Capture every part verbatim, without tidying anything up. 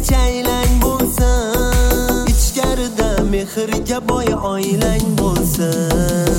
chaylang bo'lsin, ichkarida mehrga boy oilang bo'lsin.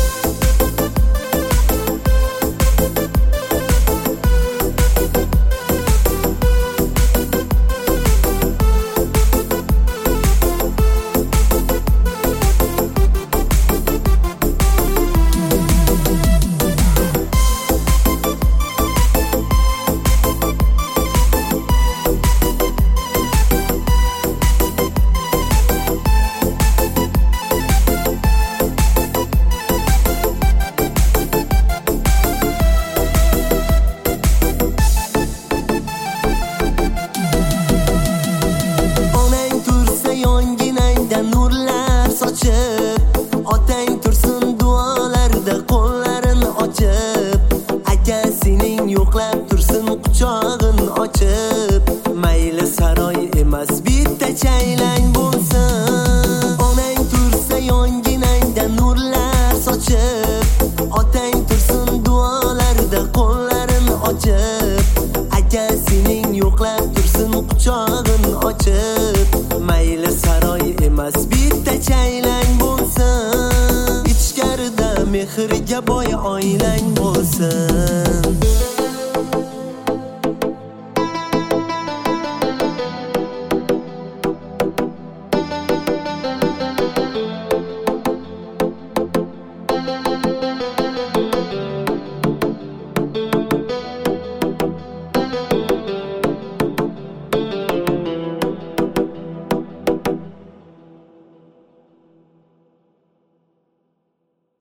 Nurlar sochib, otang tursin duolarda qo'llarin ochib, akasining yo'qlab tursin quchog'in ochib, mayli saroy emas bitta chaylang bo'lsin. Onang tursa yonginangda nurlar sochib, otang tursin duolarda qo'llarin ochib, akasining yo'qlab tursin quchog'in ochib, mayli saroy emas bitta chaylang bo'lsin, ichkarida mehrga boy oilang bo'lsin.